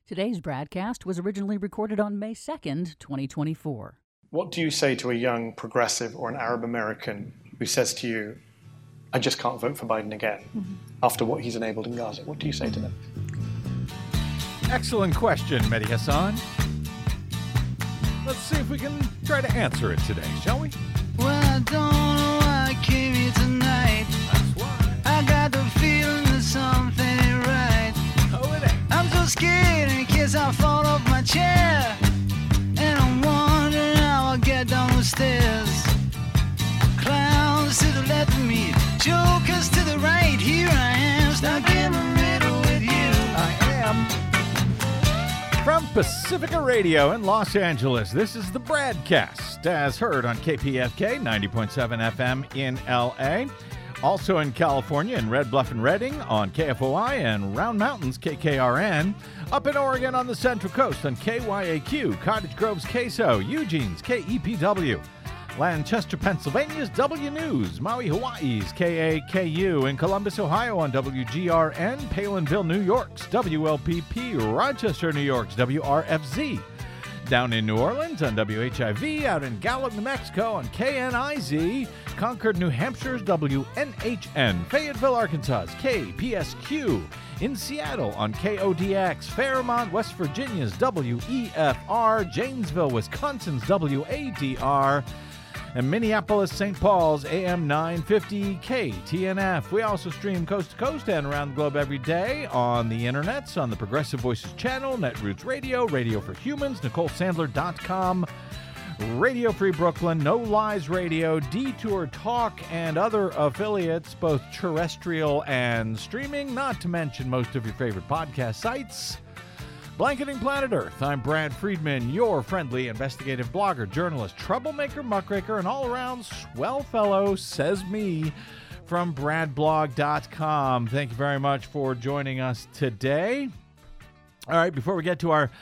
Today's broadcast was originally recorded on May 2nd, 2024. What do you say to a young progressive or an Arab American who says to you, I just can't vote for Biden again after what he's enabled in Gaza? What do you say to them? Excellent question, Mehdi Hassan. Let's see if we can try to answer it today, shall we? Well, I don't know why I came here tonight. That's why. I got the feeling that something ain't right. Oh, it ain't. I'm so scared in case I fall off my chair. And I'm wondering how I'll get down the stairs. Clowns to the left of me, jokers to the right. Here I am, stuck in the middle with you. I am. From Pacifica Radio in Los Angeles, this is the Bradcast, as heard on KPFK 90.7 FM in LA. Also in California in Red Bluff and Redding on KFOI and Round Mountains KKRN. Up in Oregon on the Central Coast on KYAQ, Cottage Grove's KSO, Eugene's KEPW. Lancaster, Pennsylvania's W News, Maui, Hawaii's KAKU, in Columbus, Ohio on WGRN, Palinville, New York's WLPP, Rochester, New York's WRFZ, down in New Orleans on WHIV, out in Gallup, New Mexico on KNIZ, Concord, New Hampshire's WNHN, Fayetteville, Arkansas's KPSQ, in Seattle on KODX, Fairmont, West Virginia's WEFR, Janesville, Wisconsin's WADR, and Minneapolis, St. Paul's AM 950 KTNF. We also stream coast to coast and around the globe every day on the internets, on the Progressive Voices channel, Netroots Radio, Radio for Humans, NicoleSandler.com, Radio Free Brooklyn, No Lies Radio, Detour Talk, and other affiliates, both terrestrial and streaming, not to mention most of your favorite podcast sites. Blanketing Planet Earth, I'm Brad Friedman, your friendly investigative blogger, journalist, troublemaker, muckraker, and all-around swell fellow, says me, from bradblog.com. Thank you very much for joining us today. All right, before we get to our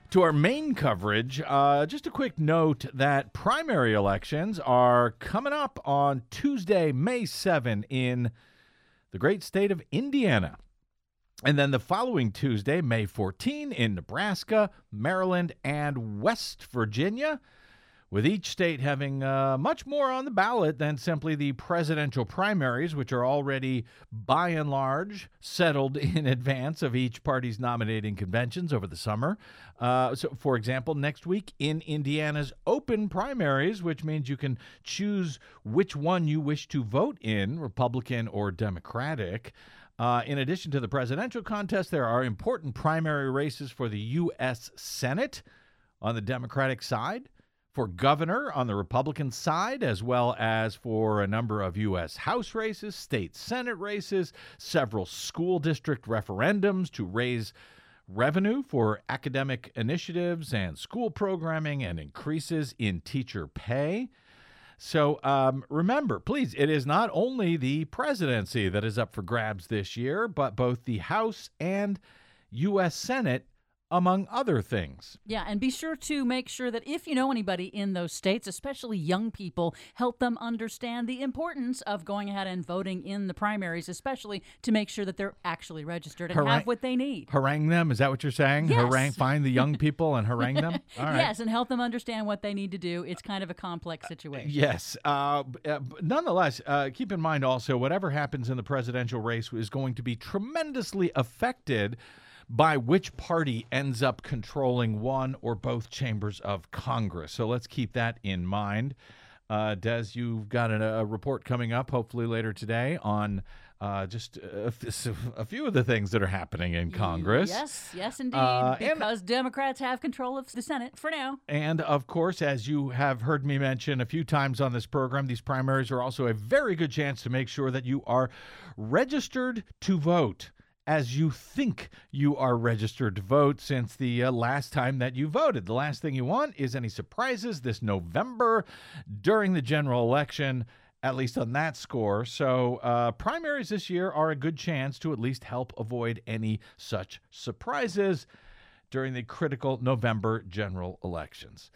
main coverage, just a quick note that primary elections are coming up on Tuesday, May 7 in the great state of Indiana. And then the following Tuesday, May 14, in Nebraska, Maryland, and West Virginia, with each state having much more on the ballot than simply the presidential primaries, which are already, by and large, settled in advance of each party's nominating conventions over the summer. So, for example, next week in Indiana's open primaries, which means you can choose which one you wish to vote in, Republican or Democratic. In addition to the presidential contest, there are important primary races for the U.S. Senate on the Democratic side, for governor on the Republican side, as well as for a number of U.S. House races, state Senate races, several school district referendums to raise revenue for academic initiatives and school programming, and increases in teacher pay. So remember, please, it is not only the presidency that is up for grabs this year, but both the House and U.S. Senate, among other things. Yeah, and be sure to make sure that if you know anybody in those states, especially young people, help them understand the importance of going ahead and voting in the primaries, especially to make sure that they're actually registered and have what they need. Harangue them? Is that what you're saying? Yes. Find the young people and harangue them? All right. Yes, and help them understand what they need to do. It's kind of a complex situation. Yes. Nonetheless, keep in mind also, whatever happens in the presidential race is going to be tremendously affected by which party ends up controlling one or both chambers of Congress. So let's keep that in mind. Des, you've got a report coming up, hopefully later today, on just a few of the things that are happening in Congress. Yes, indeed, because Democrats have control of the Senate for now. And, of course, as you have heard me mention a few times on this program, these primaries are also a very good chance to make sure that you are registered to vote as you think you are registered to vote since the last time that you voted. The last thing you want is any surprises this November during the general election, at least on that score. So primaries this year are a good chance to at least help avoid any such surprises during the critical November general elections.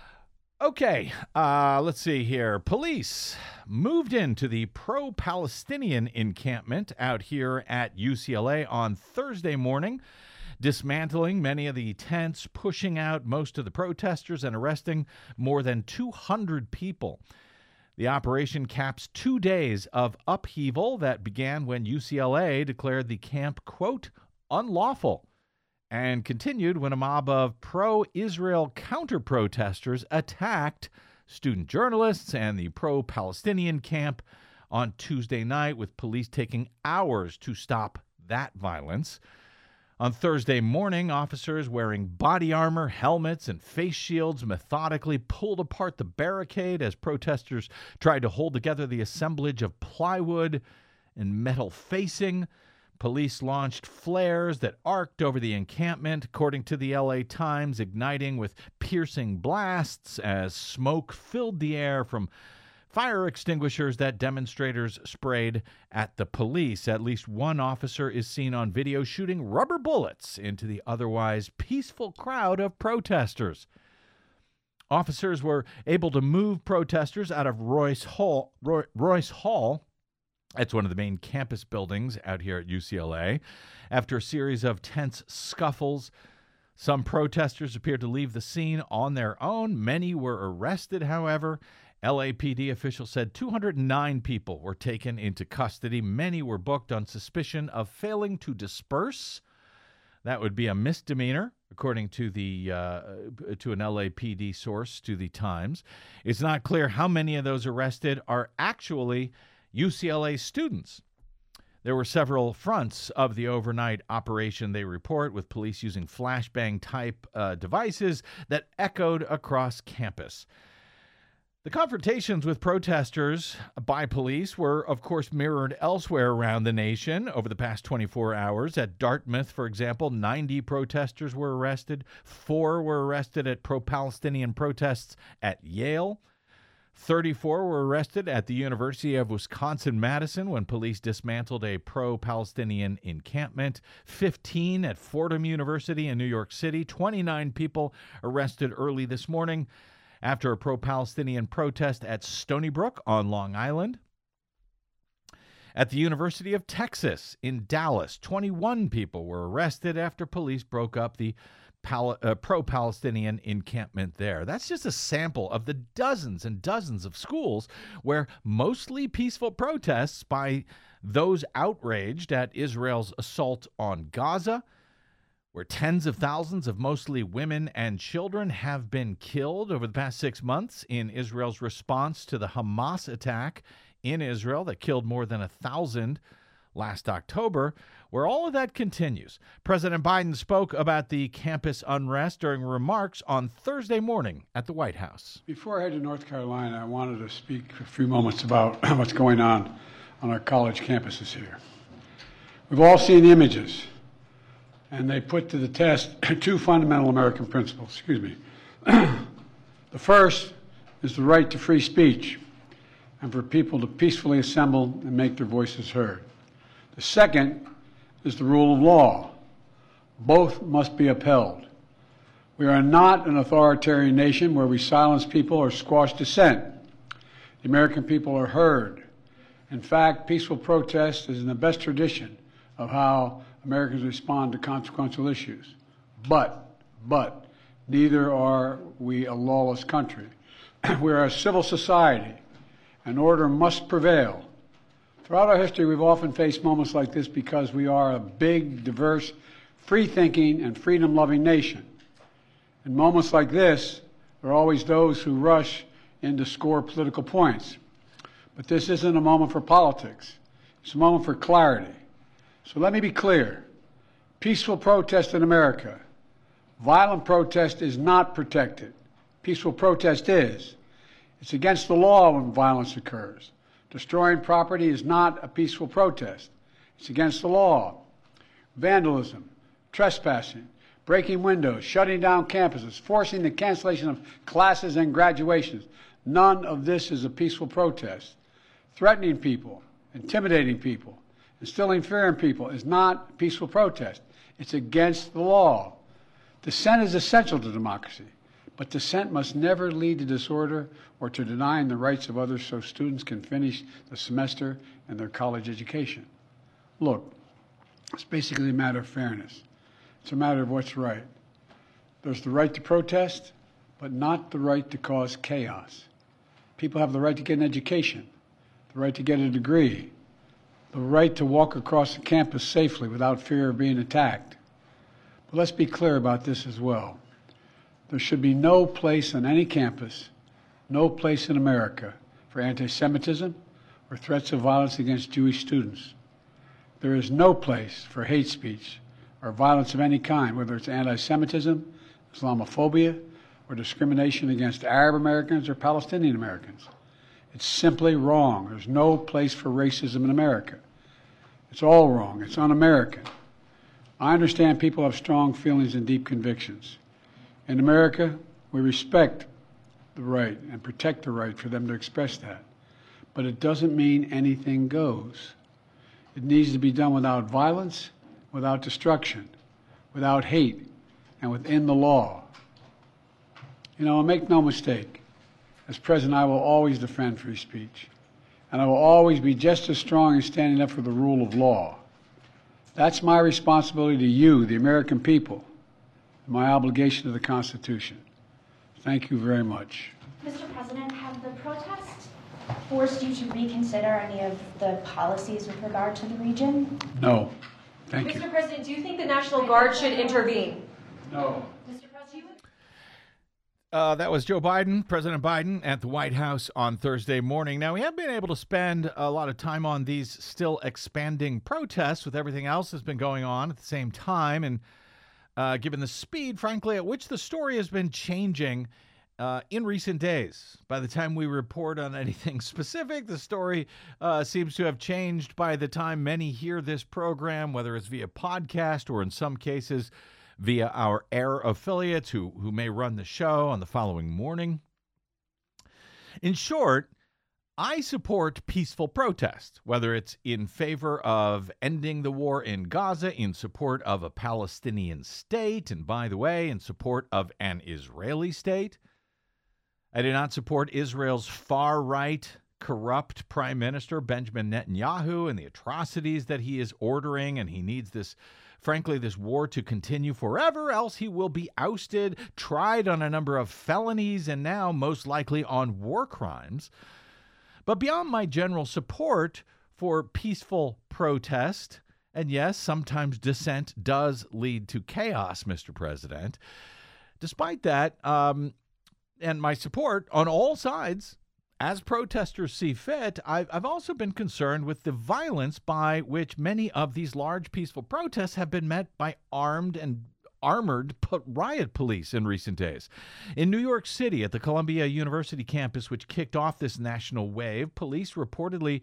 Okay, let's see here. Police moved into the pro-Palestinian encampment out here at UCLA on Thursday morning, dismantling many of the tents, pushing out most of the protesters, and arresting more than 200 people. The operation caps 2 days of upheaval that began when UCLA declared the camp, quote, unlawful, and continued when a mob of pro-Israel counter-protesters attacked student journalists and the pro-Palestinian camp on Tuesday night, with police taking hours to stop that violence. On Thursday morning, officers wearing body armor, helmets, and face shields methodically pulled apart the barricade as protesters tried to hold together the assemblage of plywood and metal facing. Police launched flares that arced over the encampment, according to the LA Times, igniting with piercing blasts as smoke filled the air from fire extinguishers that demonstrators sprayed at the police. At least one officer is seen on video shooting rubber bullets into the otherwise peaceful crowd of protesters. Officers were able to move protesters out of Royce Hall. That's one of the main campus buildings out here at UCLA. After a series of tense scuffles, some protesters appeared to leave the scene on their own. Many were arrested, however. LAPD officials said 209 people were taken into custody. Many were booked on suspicion of failing to disperse. That would be a misdemeanor, according to to an LAPD source to the Times. It's not clear how many of those arrested are actually UCLA students. There were several fronts of the overnight operation, they report, with police using flashbang-type devices that echoed across campus. The confrontations with protesters by police were, of course, mirrored elsewhere around the nation over the past 24 hours. At Dartmouth, for example, 90 protesters were arrested. 4 were arrested at pro-Palestinian protests at Yale. 34 were arrested at the University of Wisconsin-Madison when police dismantled a pro-Palestinian encampment. 15 at Fordham University in New York City. 29 people arrested early this morning after a pro-Palestinian protest at Stony Brook on Long Island. At the University of Texas in Dallas, 21 people were arrested after police broke up the pro-Palestinian encampment there. That's just a sample of the dozens and dozens of schools where mostly peaceful protests by those outraged at Israel's assault on Gaza, where tens of thousands of mostly women and children have been killed over the past 6 months in Israel's response to the Hamas attack in Israel that killed more than 1,000 last October, where all of that continues. President Biden spoke about the campus unrest during remarks on Thursday morning at the White House. Before I head to North Carolina, I wanted to speak for a few moments about what's going on our college campuses here. We've all seen the images, and they put to the test 2 fundamental American principles. The first is the right to free speech and for people to peacefully assemble and make their voices heard. The second is the rule of law. Both must be upheld. We are not an authoritarian nation where we silence people or squash dissent. The American people are heard. In fact, peaceful protest is in the best tradition of how Americans respond to consequential issues. But, neither are we a lawless country. We are a civil society, and order must prevail. Throughout our history, we've often faced moments like this because we are a big, diverse, free-thinking, and freedom-loving nation. In moments like this, there are always those who rush in to score political points. But this isn't a moment for politics. It's a moment for clarity. So let me be clear. Peaceful protest in America. Violent protest is not protected. Peaceful protest is. It's against the law when violence occurs. Destroying property is not a peaceful protest. It's against the law. Vandalism, trespassing, breaking windows, shutting down campuses, forcing the cancellation of classes and graduations. None of this is a peaceful protest. Threatening people, intimidating people, instilling fear in people is not a peaceful protest. It's against the law. Dissent is essential to democracy, but dissent must never lead to disorder or to denying the rights of others so students can finish the semester and their college education. Look, it's basically a matter of fairness. It's a matter of what's right. There's the right to protest, but not the right to cause chaos. People have the right to get an education, the right to get a degree, the right to walk across the campus safely without fear of being attacked. But let's be clear about this as well. There should be no place on any campus, no place in America for anti-Semitism or threats of violence against Jewish students. There is no place for hate speech or violence of any kind, whether it's anti-Semitism, Islamophobia, or discrimination against Arab Americans or Palestinian Americans. It's simply wrong. There's no place for racism in America. It's all wrong. It's un-American. I understand people have strong feelings and deep convictions. In America, we respect the right and protect the right for them to express that. But it doesn't mean anything goes. It needs to be done without violence, without destruction, without hate, and within the law. You know, make no mistake, as president, I will always defend free speech, and I will always be just as strong in standing up for the rule of law. That's my responsibility to you, the American people, and my obligation to the Constitution. Thank you very much. Mr. President, have the protests forced you to reconsider any of the policies with regard to the region? No. Thank you. Mr. President, do you think the National Guard should intervene? No. Mr. President? That was Joe Biden, President Biden, at the White House on Thursday morning. Now, we have been able to spend a lot of time on these still expanding protests with everything else that's been going on at the same time. And given the speed, frankly, at which the story has been changing in recent days. By the time we report on anything specific, the story seems to have changed by the time many hear this program, whether it's via podcast or in some cases via our air affiliates who may run the show on the following morning. In short, I support peaceful protest, whether it's in favor of ending the war in Gaza, in support of a Palestinian state, and by the way, in support of an Israeli state. I do not support Israel's far-right, corrupt Prime Minister Benjamin Netanyahu and the atrocities that he is ordering, and he needs this war to continue forever, else he will be ousted, tried on a number of felonies, and now most likely on war crimes. But beyond my general support for peaceful protest, and yes, sometimes dissent does lead to chaos, Mr. President, despite that, and my support on all sides, as protesters see fit, I've also been concerned with the violence by which many of these large peaceful protests have been met by armed and armored riot police in recent days. In New York City, at the Columbia University campus, which kicked off this national wave, police reportedly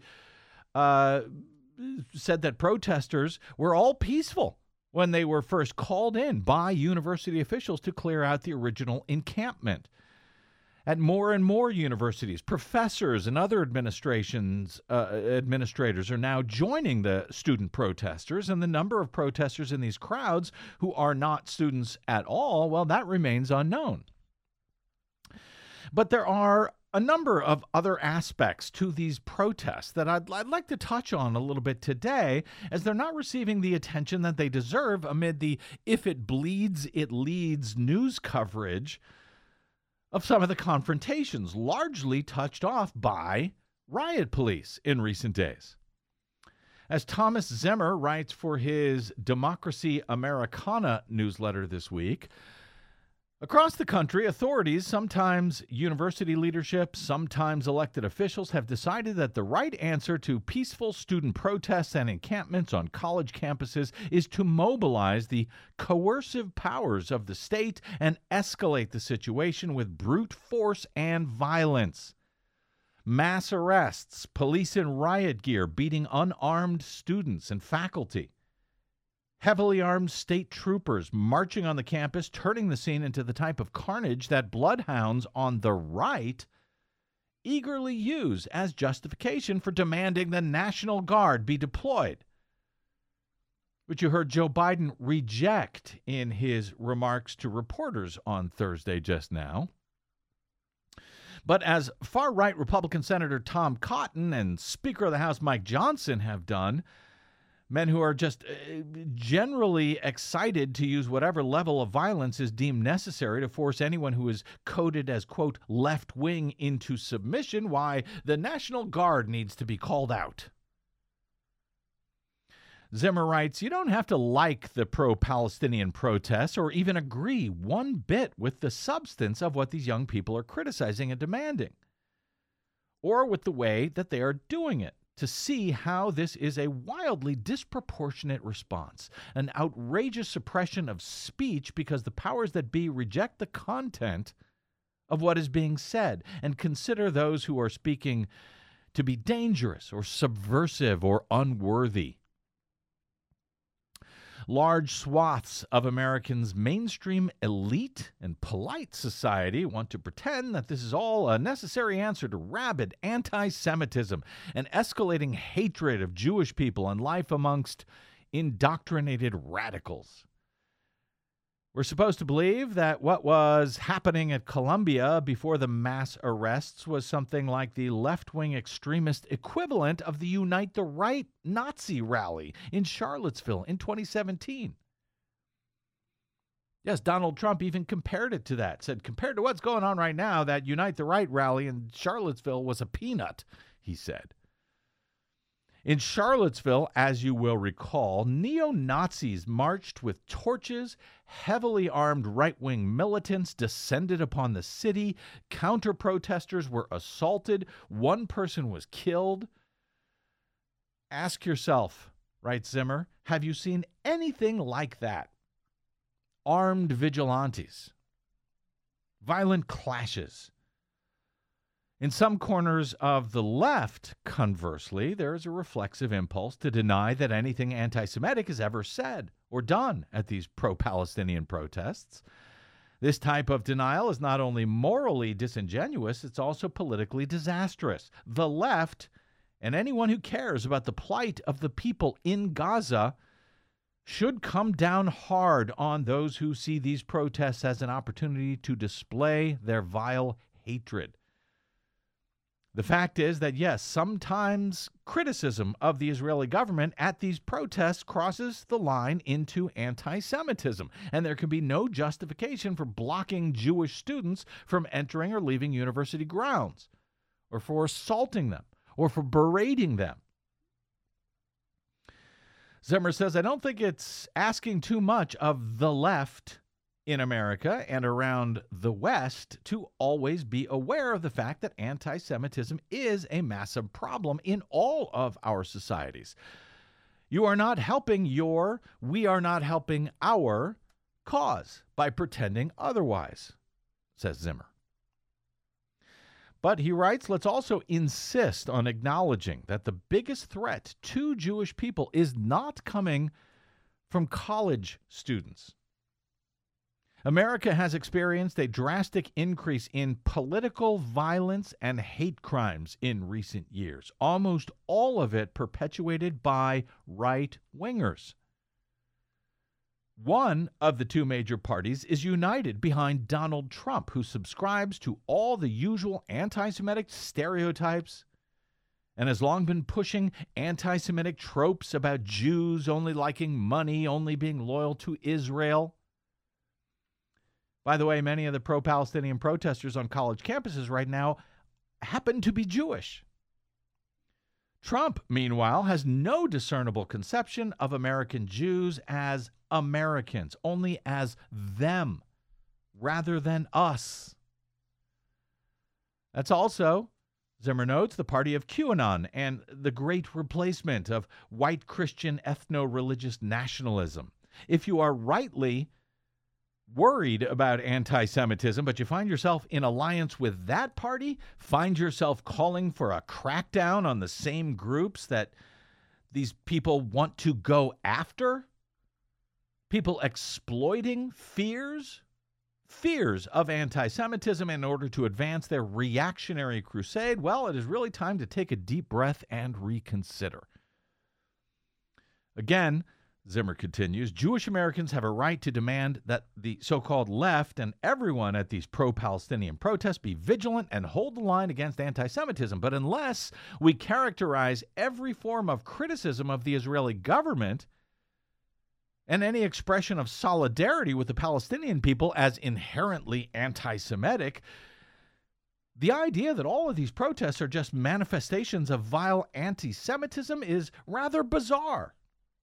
said that protesters were all peaceful when they were first called in by university officials to clear out the original encampment. At more and more universities, professors and other administrators are now joining the student protesters, and the number of protesters in these crowds who are not students at all, well, that remains unknown. But there are a number of other aspects to these protests that I'd like to touch on a little bit today, as they're not receiving the attention that they deserve amid the "if it bleeds, it leads" news coverage of some of the confrontations, largely touched off by riot police in recent days. As Thomas Zimmer writes for his Democracy Americana newsletter this week, across the country, authorities, sometimes university leadership, sometimes elected officials, have decided that the right answer to peaceful student protests and encampments on college campuses is to mobilize the coercive powers of the state and escalate the situation with brute force and violence. Mass arrests, police in riot gear beating unarmed students and faculty, heavily armed state troopers marching on the campus, turning the scene into the type of carnage that bloodhounds on the right eagerly use as justification for demanding the National Guard be deployed, which you heard Joe Biden reject in his remarks to reporters on Thursday just now. But as far-right Republican Senator Tom Cotton and Speaker of the House Mike Johnson have done, Men who are just generally excited to use whatever level of violence is deemed necessary to force anyone who is coded as, quote, left-wing into submission. Why, the National Guard needs to be called out. Zimmer writes, you don't have to like the pro-Palestinian protests or even agree one bit with the substance of what these young people are criticizing and demanding, or with the way that they are doing it, to see how this is a wildly disproportionate response, an outrageous suppression of speech because the powers that be reject the content of what is being said and consider those who are speaking to be dangerous or subversive or unworthy. Large swaths of Americans' mainstream elite and polite society want to pretend that this is all a necessary answer to rabid anti-Semitism and escalating hatred of Jewish people and life amongst indoctrinated radicals. We're supposed to believe that what was happening at Columbia before the mass arrests was something like the left-wing extremist equivalent of the Unite the Right Nazi rally in Charlottesville in 2017. Yes, Donald Trump even compared it to that, said, compared to what's going on right now, that Unite the Right rally in Charlottesville was a peanut, he said. In Charlottesville, as you will recall, neo-Nazis marched with torches, heavily armed right-wing militants descended upon the city, counter-protesters were assaulted, one person was killed. Ask yourself, writes Zimmer, have you seen anything like that? Armed vigilantes, violent clashes. In some corners of the left, conversely, there is a reflexive impulse to deny that anything anti-Semitic is ever said or done at these pro-Palestinian protests. This type of denial is not only morally disingenuous, it's also politically disastrous. The left, and anyone who cares about the plight of the people in Gaza, should come down hard on those who see these protests as an opportunity to display their vile hatred. The fact is that, yes, sometimes criticism of the Israeli government at these protests crosses the line into anti-Semitism, and there can be no justification for blocking Jewish students from entering or leaving university grounds, or for assaulting them, or for berating them. Zimmer says, I don't think it's asking too much of the left in America and around the West to always be aware of the fact that anti-Semitism is a massive problem in all of our societies. You are not helping we are not helping our cause by pretending otherwise, says Zimmer. But he writes, let's also insist on acknowledging that the biggest threat to Jewish people is not coming from college students. America has experienced a drastic increase in political violence and hate crimes in recent years, almost all of it perpetuated by right-wingers. One of the two major parties is united behind Donald Trump, who subscribes to all the usual anti-Semitic stereotypes and has long been pushing anti-Semitic tropes about Jews only liking money, only being loyal to Israel. By the way, many of the pro-Palestinian protesters on college campuses right now happen to be Jewish. Trump, meanwhile, has no discernible conception of American Jews as Americans, only as them, rather than us. That's also, Zimmer notes, the party of QAnon and the great replacement of white Christian ethno-religious nationalism. If you are rightly worried about anti-Semitism, but you find yourself in alliance with that party, find yourself calling for a crackdown on the same groups that these people want to go after, people exploiting fears of anti-Semitism in order to advance their reactionary crusade, well, it is really time to take a deep breath and reconsider. Again, Zimmer continues, Jewish Americans have a right to demand that the so-called left and everyone at these pro-Palestinian protests be vigilant and hold the line against anti-Semitism. But unless we characterize every form of criticism of the Israeli government and any expression of solidarity with the Palestinian people as inherently anti-Semitic, the idea that all of these protests are just manifestations of vile anti-Semitism is rather bizarre.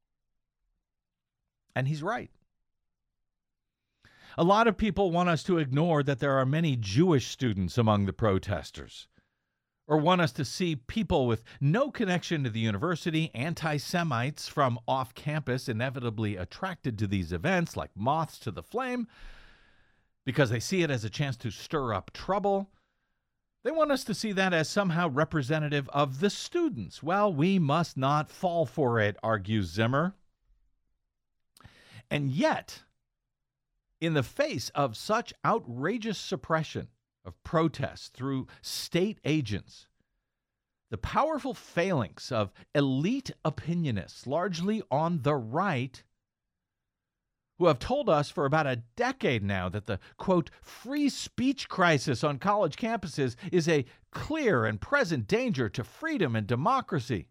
And he's right. A lot of people want us to ignore that there are many Jewish students among the protesters, or want us to see people with no connection to the university, anti-Semites from off campus, inevitably attracted to these events like moths to the flame because they see it as a chance to stir up trouble. They want us to see that as somehow representative of the students. Well, we must not fall for it, argues Zimmer. And yet, in the face of such outrageous suppression of protests through state agents, the powerful phalanx of elite opinionists, largely on the right, who have told us for about a decade now that the, quote, free speech crisis on college campuses is a clear and present danger to freedom and democracy.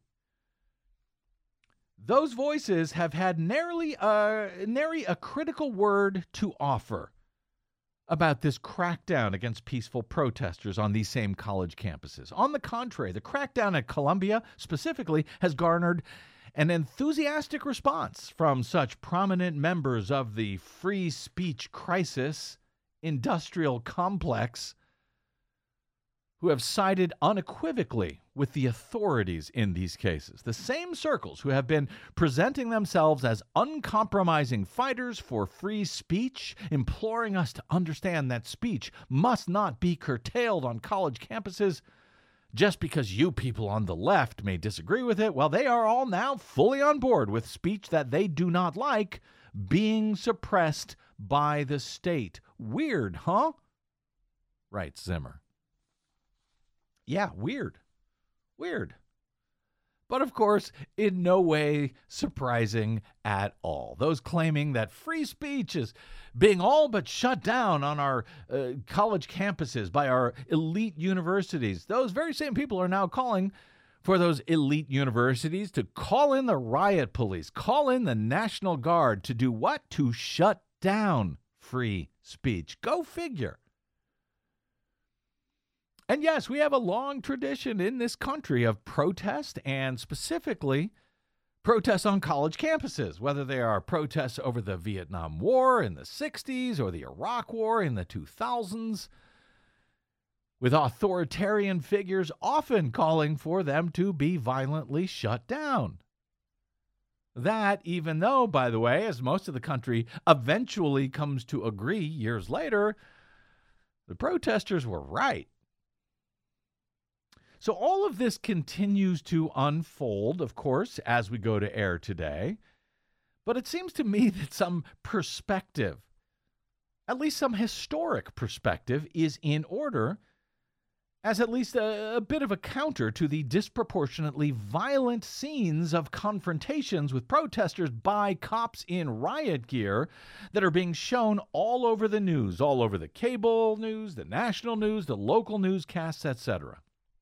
Those voices have had nary a critical word to offer about this crackdown against peaceful protesters on these same college campuses. On the contrary, the crackdown at Columbia specifically has garnered an enthusiastic response from such prominent members of the free speech crisis industrial complex who have sided unequivocally with the authorities in these cases. The same circles who have been presenting themselves as uncompromising fighters for free speech, imploring us to understand that speech must not be curtailed on college campuses just because you people on the left may disagree with it. Well, they are all now fully on board with speech that they do not like being suppressed by the state. Weird, huh? Writes Zimmer. Yeah, weird. Weird. But of course, in no way surprising at all. Those claiming that free speech is being all but shut down on our college campuses by our elite universities, those very same people are now calling for those elite universities to call in the riot police, call in the National Guard to do what? To shut down free speech. Go figure. And yes, we have a long tradition in this country of protest, and specifically protests on college campuses, whether they are protests over the Vietnam War in the 60s or the Iraq War in the 2000s, with authoritarian figures often calling for them to be violently shut down. That, even though, by the way, as most of the country eventually comes to agree years later, the protesters were right. So all of this continues to unfold, of course, as we go to air today. But it seems to me that some perspective, at least some historic perspective, is in order as at least a bit of a counter to the disproportionately violent scenes of confrontations with protesters by cops in riot gear that are being shown all over the news, all over the cable news, the national news, the local newscasts, etc.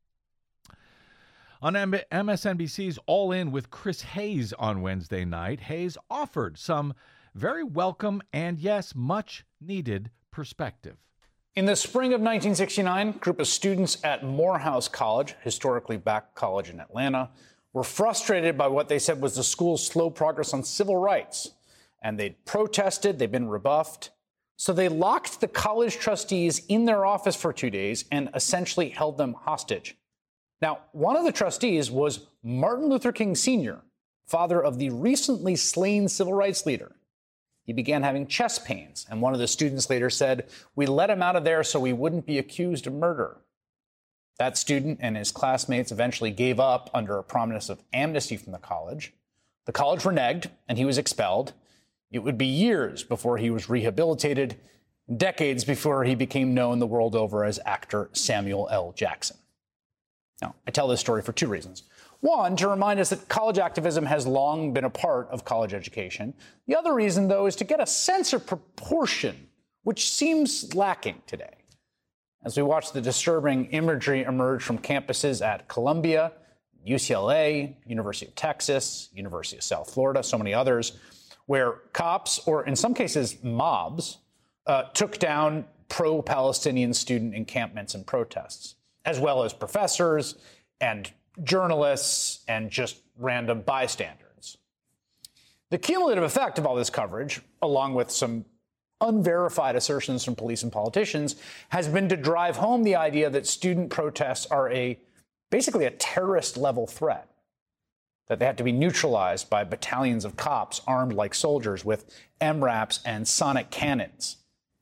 On MSNBC's All In with Chris Hayes on Wednesday night, Hayes offered some very welcome and, yes, much-needed perspective. In the spring of 1969, a group of students at Morehouse College, historically black college in Atlanta, were frustrated by what they said was the school's slow progress on civil rights. And they'd protested, they'd been rebuffed. So they locked the college trustees in their office for 2 days and essentially held them hostage. Now, one of the trustees was Martin Luther King Sr., father of the recently slain civil rights leader. He began having chest pains, and one of the students later said, "We let him out of there so we wouldn't be accused of murder." That student and his classmates eventually gave up under a promise of amnesty from the college. The college reneged, and he was expelled. It would be years before he was rehabilitated, decades before he became known the world over as actor Samuel L. Jackson. Now, I tell this story for two reasons. One, to remind us that college activism has long been a part of college education. The other reason, though, is to get a sense of proportion, which seems lacking today. As we watch the disturbing imagery emerge from campuses at Columbia, UCLA, University of Texas, University of South Florida, so many others, where cops, or in some cases mobs, took down pro-Palestinian student encampments and protests, as well as professors and journalists and just random bystanders. The cumulative effect of all this coverage, along with some unverified assertions from police and politicians, has been to drive home the idea that student protests are basically a terrorist-level threat, that they have to be neutralized by battalions of cops armed like soldiers with MRAPs and sonic cannons.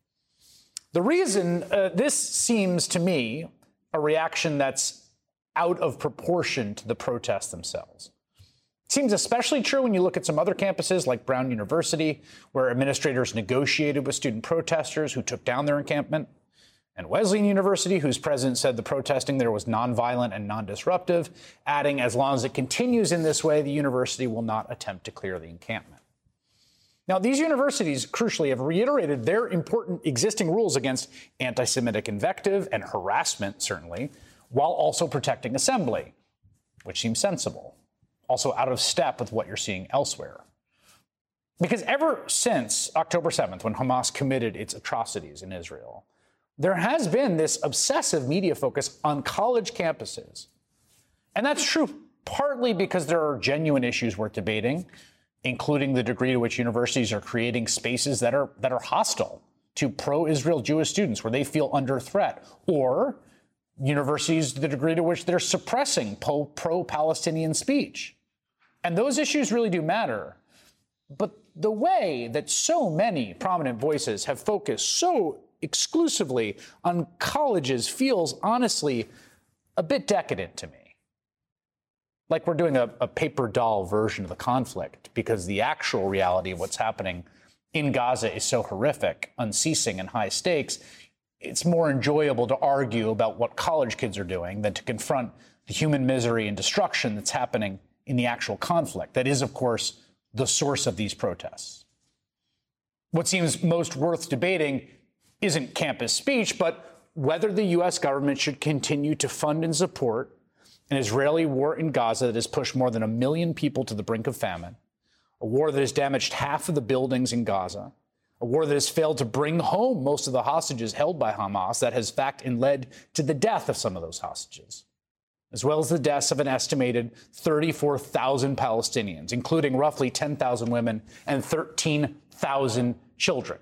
The reason this seems to me a reaction that's out of proportion to the protests themselves. It seems especially true when you look at some other campuses like Brown University, where administrators negotiated with student protesters who took down their encampment, and Wesleyan University, whose president said the protesting there was nonviolent and non-disruptive, adding, as long as it continues in this way, the university will not attempt to clear the encampment. Now, these universities, crucially, have reiterated their important existing rules against anti-Semitic invective and harassment, certainly, while also protecting assembly, which seems sensible, also out of step with what you're seeing elsewhere. Because ever since October 7th, when Hamas committed its atrocities in Israel, there has been this obsessive media focus on college campuses. And that's true partly because there are genuine issues worth debating, including the degree to which universities are creating spaces that are hostile to pro-Israel Jewish students, where they feel under threat, or universities, the degree to which they're suppressing pro-Palestinian speech. And those issues really do matter. But the way that so many prominent voices have focused so exclusively on colleges feels honestly a bit decadent to me. Like we're doing a paper doll version of the conflict, because the actual reality of what's happening in Gaza is so horrific, unceasing, and high stakes. It's more enjoyable to argue about what college kids are doing than to confront the human misery and destruction that's happening in the actual conflict. That is, of course, the source of these protests. What seems most worth debating isn't campus speech, but whether the U.S. government should continue to fund and support an Israeli war in Gaza that has pushed more than 1 million people to the brink of famine, a war that has damaged half of the buildings in Gaza, a war that has failed to bring home most of the hostages held by Hamas, that has, in fact, led to the death of some of those hostages, as well as the deaths of an estimated 34,000 Palestinians, including roughly 10,000 women and 13,000 children.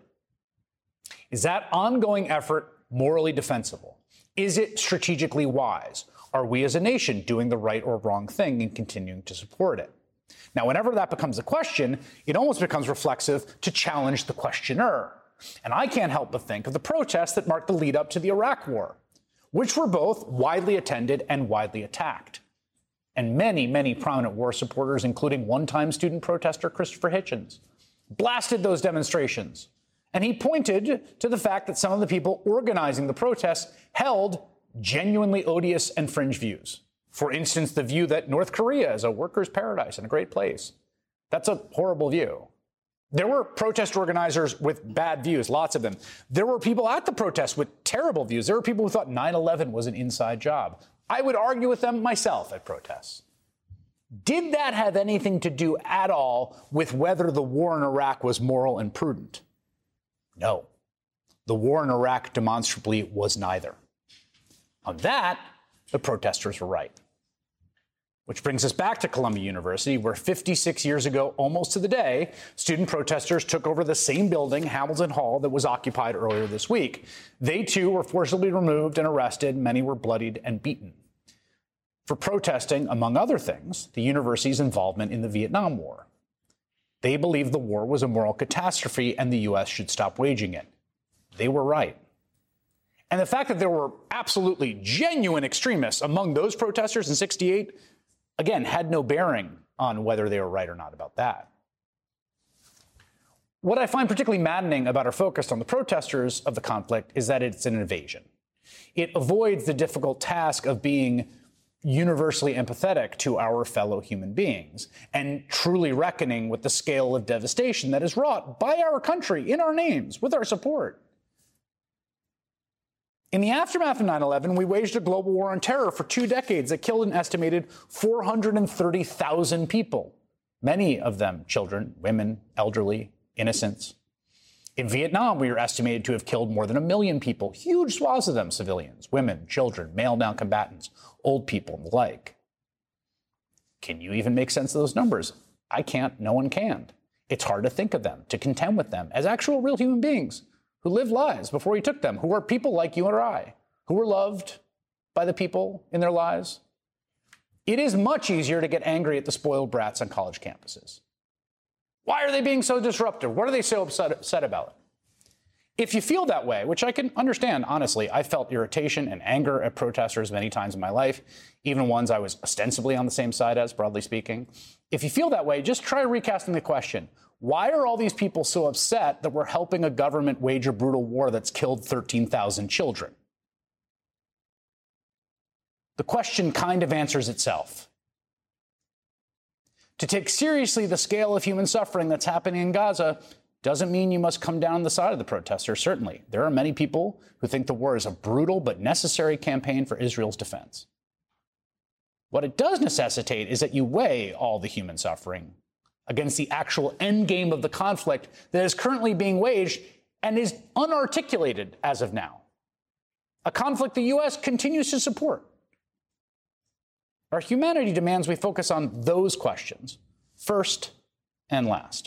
Is that ongoing effort morally defensible? Is it strategically wise? Are we as a nation doing the right or wrong thing and continuing to support it? Now, whenever that becomes a question, it almost becomes reflexive to challenge the questioner. And I can't help but think of the protests that marked the lead up to the Iraq War, which were both widely attended and widely attacked. And many, many prominent war supporters, including one-time student protester Christopher Hitchens, blasted those demonstrations. And he pointed to the fact that some of the people organizing the protests held genuinely odious and fringe views. For instance, the view that North Korea is a worker's paradise and a great place. That's a horrible view. There were protest organizers with bad views, lots of them. There were people at the protest with terrible views. There were people who thought 9/11 was an inside job. I would argue with them myself at protests. Did that have anything to do at all with whether the war in Iraq was moral and prudent? No. The war in Iraq demonstrably was neither. On that, the protesters were right. Which brings us back to Columbia University, where 56 years ago, almost to the day, student protesters took over the same building, Hamilton Hall, that was occupied earlier this week. They, too, were forcibly removed and arrested. Many were bloodied and beaten for protesting, among other things, the university's involvement in the Vietnam War. They believed the war was a moral catastrophe and the U.S. should stop waging it. They were right. And the fact that there were absolutely genuine extremists among those protesters in '68, again, had no bearing on whether they were right or not about that. What I find particularly maddening about our focus on the protesters of the conflict is that it's an invasion. It avoids the difficult task of being universally empathetic to our fellow human beings and truly reckoning with the scale of devastation that is wrought by our country in our names with our support. In the aftermath of 9/11, we waged a global war on terror for 2 decades that killed an estimated 430,000 people, many of them children, women, elderly, innocents. In Vietnam, we are estimated to have killed more than 1 million people, huge swaths of them civilians, women, children, male non-combatants, old people, and the like. Can you even make sense of those numbers? I can't. No one can. It's hard to think of them, to contend with them as actual real human beings who lived lives before he took them, who are people like you or I, who were loved by the people in their lives. It is much easier to get angry at the spoiled brats on college campuses. Why are they being so disruptive? What are they so upset about? If you feel that way, which I can understand, honestly, I felt irritation and anger at protesters many times in my life, even ones I was ostensibly on the same side as, broadly speaking. If you feel that way, just try recasting the question. Why are all these people so upset that we're helping a government wage a brutal war that's killed 13,000 children? The question kind of answers itself. To take seriously the scale of human suffering that's happening in Gaza doesn't mean you must come down on the side of the protesters, certainly. There are many people who think the war is a brutal but necessary campaign for Israel's defense. What it does necessitate is that you weigh all the human suffering against the actual end game of the conflict that is currently being waged and is unarticulated as of now. A conflict the U.S. continues to support. Our humanity demands we focus on those questions first and last.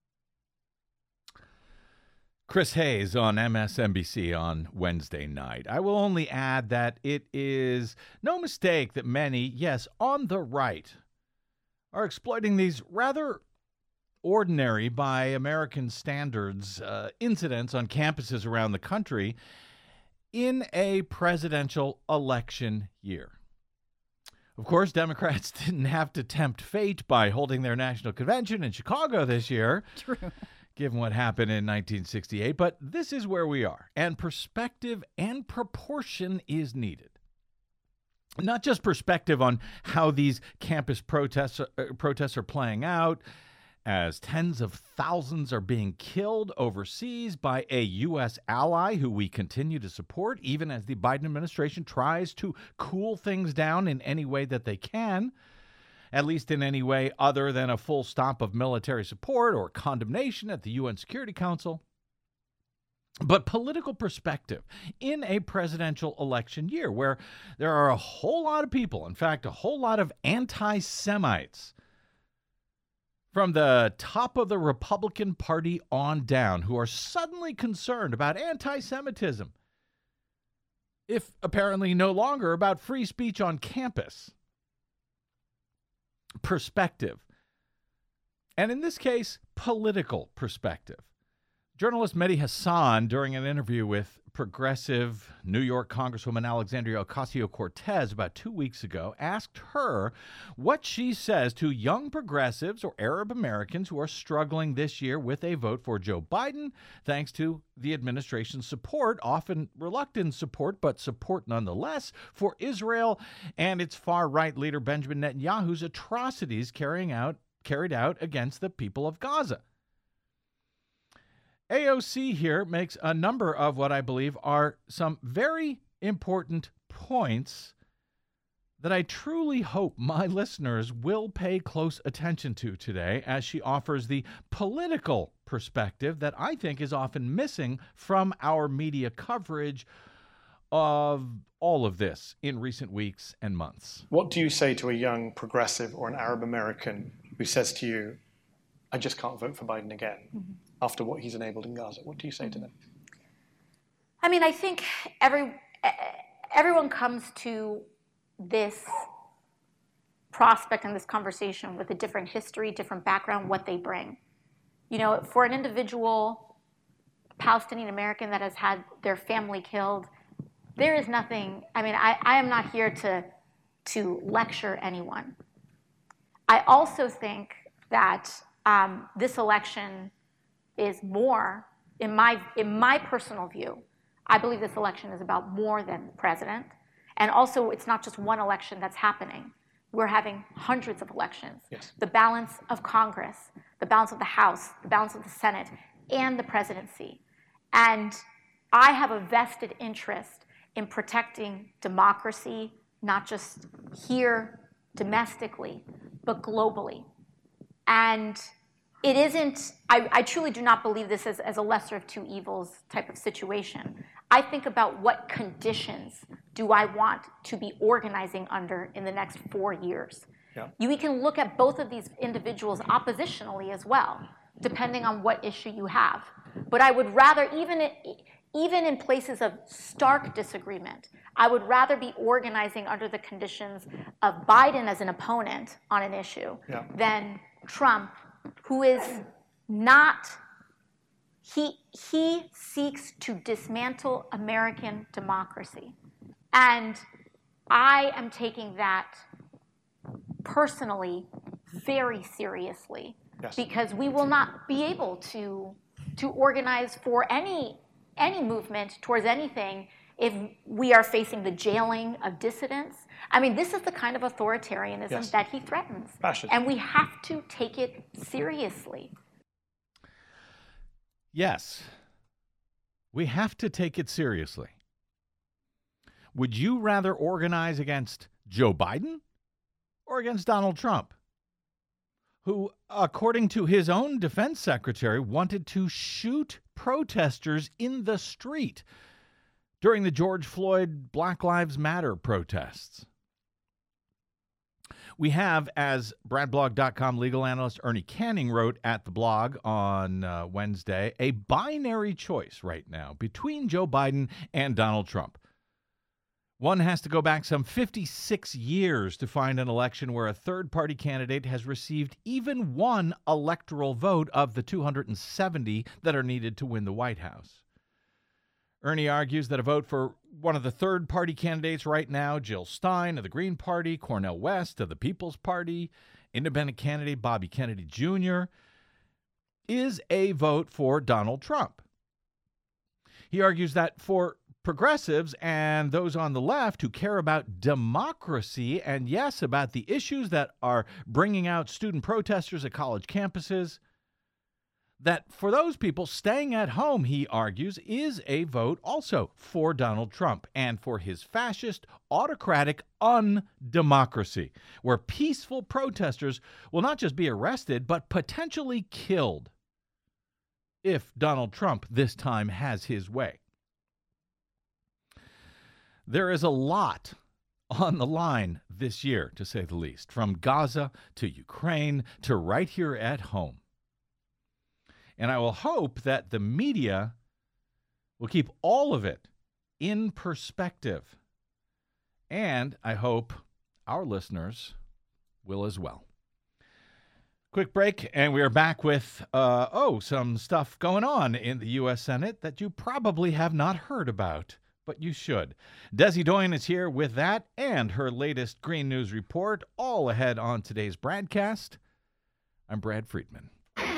Chris Hayes on MSNBC on Wednesday night. I will only add that it is no mistake that many, yes, on the right, are exploiting these rather ordinary by American standards incidents on campuses around the country in a presidential election year. Of course, Democrats didn't have to tempt fate by holding their national convention in Chicago this year. True. Given what happened in 1968, but this is where we are, and perspective and proportion is needed. Not just perspective on how these campus protests are playing out, as tens of thousands are being killed overseas by a U.S. ally who we continue to support, even as the Biden administration tries to cool things down in any way that they can, at least in any way other than a full stop of military support or condemnation at the UN Security Council. But political perspective in a presidential election year where there are a whole lot of people, in fact, a whole lot of anti-Semites from the top of the Republican Party on down who are suddenly concerned about anti-Semitism, if apparently no longer about free speech on campus. Perspective. And in this case, political perspective. Journalist Mehdi Hasan, during an interview with progressive New York Congresswoman Alexandria Ocasio-Cortez about 2 weeks ago, asked her what she says to young progressives or Arab Americans who are struggling this year with a vote for Joe Biden, thanks to the administration's support, often reluctant support, but support nonetheless, for Israel and its far-right leader Benjamin Netanyahu's atrocities carried out against the people of Gaza. AOC here makes a number of what I believe are some very important points that I truly hope my listeners will pay close attention to today as she offers the political perspective that I think is often missing from our media coverage of all of this in recent weeks and months. What do you say to a young progressive or an Arab American who says to you, I just can't vote for Biden again after what he's enabled in Gaza? What do you say to them? I mean, I think everyone comes to this prospect and this conversation with a different history, different background, what they bring. You know, for an individual Palestinian American that has had their family killed, there is nothing, I mean, I am not here to lecture anyone. I also think that this election is more, in my personal view, I believe this election is about more than the president. And also, it's not just one election that's happening. We're having hundreds of elections. Yes. The balance of Congress, the balance of the House, the balance of the Senate, and the presidency. And I have a vested interest in protecting democracy, not just here domestically, but globally. And it isn't, I truly do not believe this as a lesser of two evils type of situation. I think about what conditions do I want to be organizing under in the next 4 years. Yeah. We can look at both of these individuals oppositionally as well, depending on what issue you have. But I would rather, even in places of stark disagreement, I would rather be organizing under the conditions of Biden as an opponent on an issue than Trump, who is not, he seeks to dismantle American democracy. And I am taking that personally very seriously, because we will not be able to organize for any movement towards anything if we are facing the jailing of dissidents. I mean, this is the kind of authoritarianism that he threatens. Fascism. And we have to take it seriously. Yes, we have to take it seriously. Would you rather organize against Joe Biden or against Donald Trump, who, according to his own defense secretary, wanted to shoot protesters in the street during the George Floyd Black Lives Matter protests? We have, as BradBlog.com legal analyst Ernie Canning wrote at the blog on Wednesday, a binary choice right now between Joe Biden and Donald Trump. One has to go back some 56 years to find an election where a third-party candidate has received even one electoral vote of the 270 that are needed to win the White House. Ernie argues that a vote for one of the third-party candidates right now, Jill Stein of the Green Party, Cornel West of the People's Party, independent candidate Bobby Kennedy Jr., is a vote for Donald Trump. He argues that for progressives and those on the left who care about democracy and, yes, about the issues that are bringing out student protesters at college campuses, that for those people, staying at home, he argues, is a vote also for Donald Trump and for his fascist, autocratic undemocracy, where peaceful protesters will not just be arrested, but potentially killed if Donald Trump this time has his way. There is a lot on the line this year, to say the least, from Gaza to Ukraine to right here at home. And I will hope that the media will keep all of it in perspective. And I hope our listeners will as well. Quick break, and we are back with, some stuff going on in the U.S. Senate that you probably have not heard about, but you should. Desi Doyen is here with that and her latest Green News report, all ahead on today's broadcast. I'm Brad Friedman.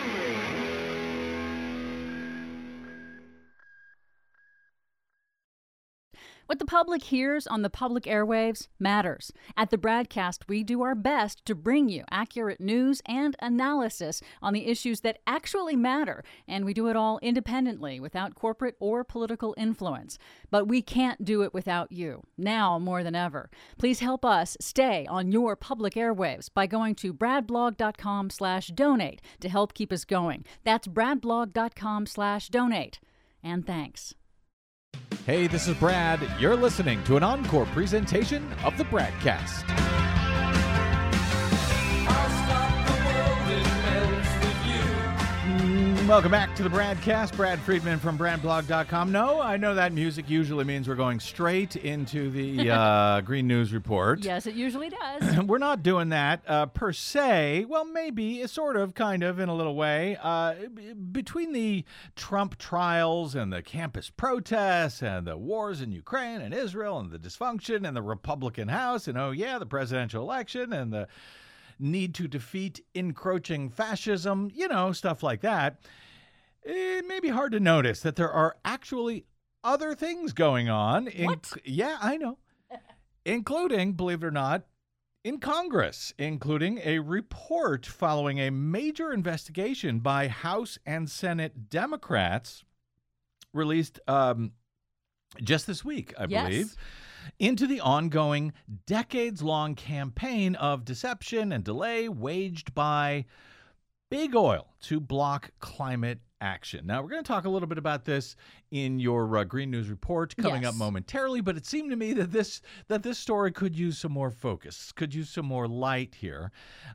What the public hears on the public airwaves matters. At the Bradcast, we do our best to bring you accurate news and analysis on the issues that actually matter, and we do it all independently, without corporate or political influence. But we can't do it without you, now more than ever. Please help us stay on your public airwaves by going to bradblog.com/donate to help keep us going. That's bradblog.com/donate. And thanks. Hey, this is Brad. You're listening to an encore presentation of the Bradcast. Welcome back to the Bradcast. Brad Friedman from BradBlog.com. No, I know that music usually means we're going straight into the Green News Report. Yes, it usually does. We're not doing that per se. Well, maybe, sort of, kind of, in a little way. Between the Trump trials and the campus protests and the wars in Ukraine and Israel and the dysfunction and the Republican House and, the presidential election and the need to defeat encroaching fascism, stuff like that, it may be hard to notice that there are actually other things going on. What? Yeah, I know. including, believe it or not, in Congress, including a report following a major investigation by House and Senate Democrats released just this week, I believe, into the ongoing decades-long campaign of deception and delay waged by big oil to block climate action. Now, we're going to talk a little bit about this in your Green News Report coming up momentarily, but it seemed to me that this story could use some more focus, could use some more light here.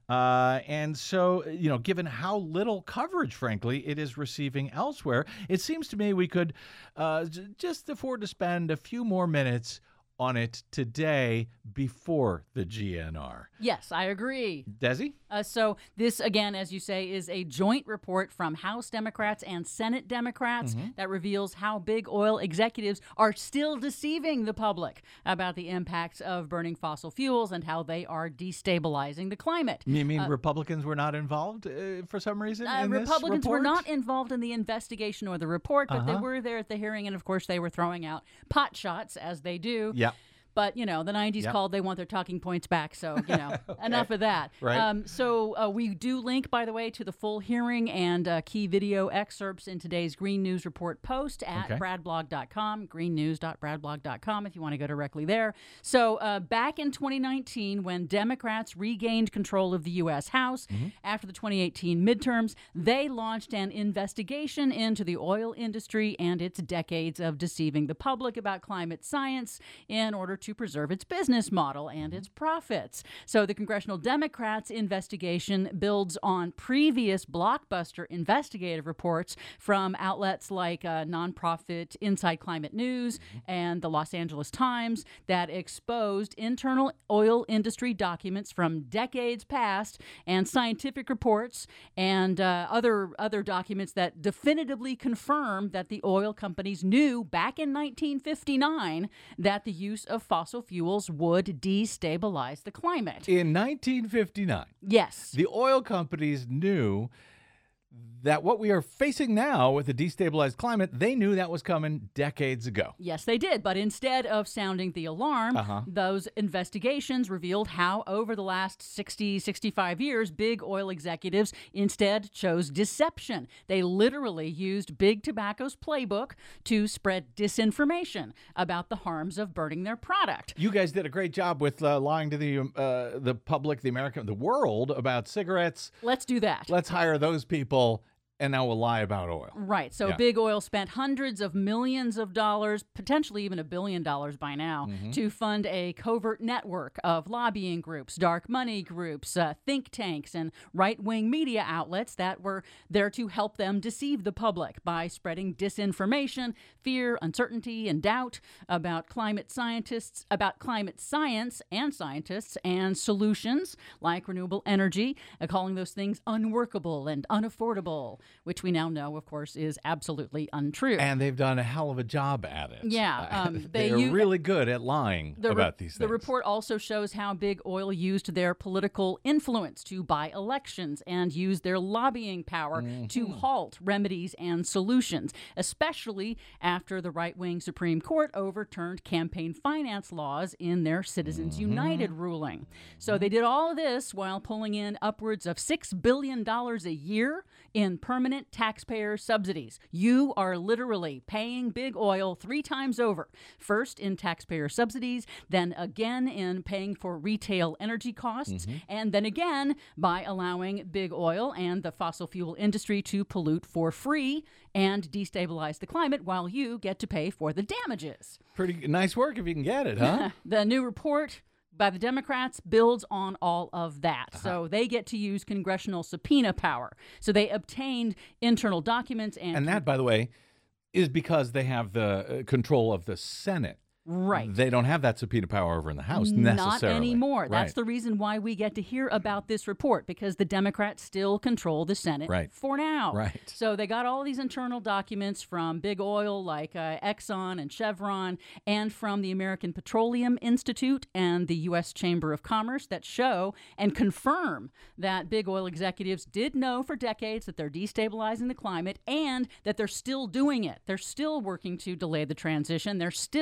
And so, given how little coverage, frankly, it is receiving elsewhere, it seems to me we could just afford to spend a few more minutes on it today before the GNR. Yes, I agree. Desi? So this, again, as you say, is a joint report from House Democrats and Senate Democrats that reveals how big oil executives are still deceiving the public about the impacts of burning fossil fuels and how they are destabilizing the climate. You mean Republicans were not involved for some reason in this Republicans report? were not involved in the investigation or the report, but they were there at the hearing, and of course they were throwing out pot shots, as they do. Yeah. But, the 90s called, they want their talking points back. So, enough of that. Right. So we do link, by the way, to the full hearing and key video excerpts in today's Green News Report post at bradblog.com, greennews.bradblog.com if you want to go directly there. So back in 2019, when Democrats regained control of the U.S. House after the 2018 midterms, they launched an investigation into the oil industry and its decades of deceiving the public about climate science in order to preserve its business model and its profits. So the Congressional Democrats' investigation builds on previous blockbuster investigative reports from outlets like nonprofit Inside Climate News and the Los Angeles Times that exposed internal oil industry documents from decades past and scientific reports and other documents that definitively confirm that the oil companies knew back in 1959 that the use of fossil fuels would destabilize the climate. In 1959, yes, the oil companies knew that what we are facing now with the destabilized climate, they knew that was coming decades ago. Yes, they did. But instead of sounding the alarm, those investigations revealed how over the last 60, 65 years, big oil executives instead chose deception. They literally used Big Tobacco's playbook to spread disinformation about the harms of burning their product. You guys did a great job with lying to the public, the world about cigarettes. Let's do that. Let's hire those people. And now we'll lie about oil. Right. So Big Oil spent hundreds of millions of dollars, potentially even $1 billion by now, to fund a covert network of lobbying groups, dark money groups, think tanks, and right-wing media outlets that were there to help them deceive the public by spreading disinformation, fear, uncertainty, and doubt about climate science and scientists and solutions like renewable energy, calling those things unworkable and unaffordable, which we now know, of course, is absolutely untrue. And they've done a hell of a job at it. Yeah. They are really good at lying about these things. The report also shows how Big Oil used their political influence to buy elections and use their lobbying power to halt remedies and solutions, especially after the right-wing Supreme Court overturned campaign finance laws in their Citizens United ruling. So they did all of this while pulling in upwards of $6 billion a year in permanent taxpayer subsidies. You are literally paying Big Oil 3 times over. First in taxpayer subsidies, then again in paying for retail energy costs, and then again by allowing Big Oil and the fossil fuel industry to pollute for free and destabilize the climate while you get to pay for the damages. Pretty nice work if you can get it, huh? The new report by the Democrats builds on all of that. So they get to use congressional subpoena power. So they obtained internal documents. And that, by the way, is because they have the control of the Senate. Right. They don't have that subpoena power over in the House necessarily. Not anymore. Right. That's the reason why we get to hear about this report, because the Democrats still control the Senate for now. Right. So they got all these internal documents from Big Oil like Exxon and Chevron, and from the American Petroleum Institute and the U.S. Chamber of Commerce that show and confirm that Big Oil executives did know for decades that they're destabilizing the climate and that they're still doing it. They're still working to delay the transition. They're still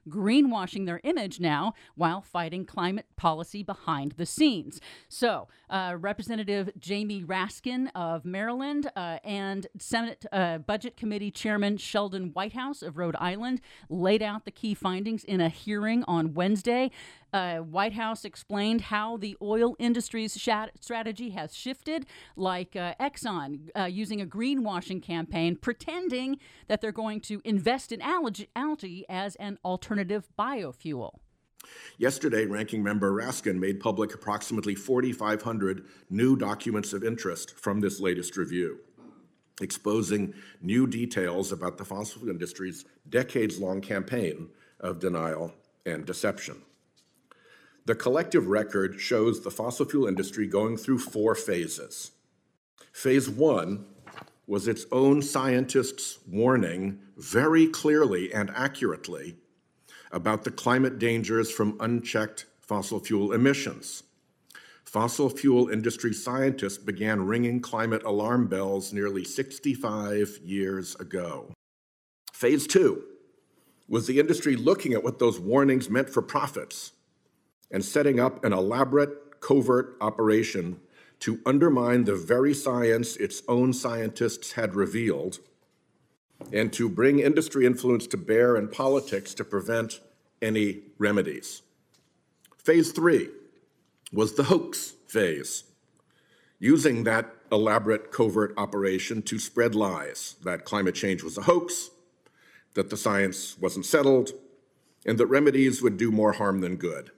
greenwashing their image now while fighting climate policy behind the scenes. So, Representative Jamie Raskin of Maryland and Senate Budget Committee Chairman Sheldon Whitehouse of Rhode Island laid out the key findings in a hearing on Wednesday. Whitehouse explained how the oil industry's strategy has shifted, like Exxon using a greenwashing campaign, pretending that they're going to invest in algae as an alternative biofuel. Yesterday, Ranking Member Raskin made public approximately 4,500 new documents of interest from this latest review, exposing new details about the fossil fuel industry's decades-long campaign of denial and deception. The collective record shows the fossil fuel industry going through 4 phases. Phase 1 was its own scientists warning very clearly and accurately about the climate dangers from unchecked fossil fuel emissions. Fossil fuel industry scientists began ringing climate alarm bells nearly 65 years ago. Phase 2 was the industry looking at what those warnings meant for profits and setting up an elaborate covert operation to undermine the very science its own scientists had revealed and to bring industry influence to bear in politics to prevent any remedies. Phase 3 was the hoax phase, using that elaborate covert operation to spread lies that climate change was a hoax, that the science wasn't settled, and that remedies would do more harm than good.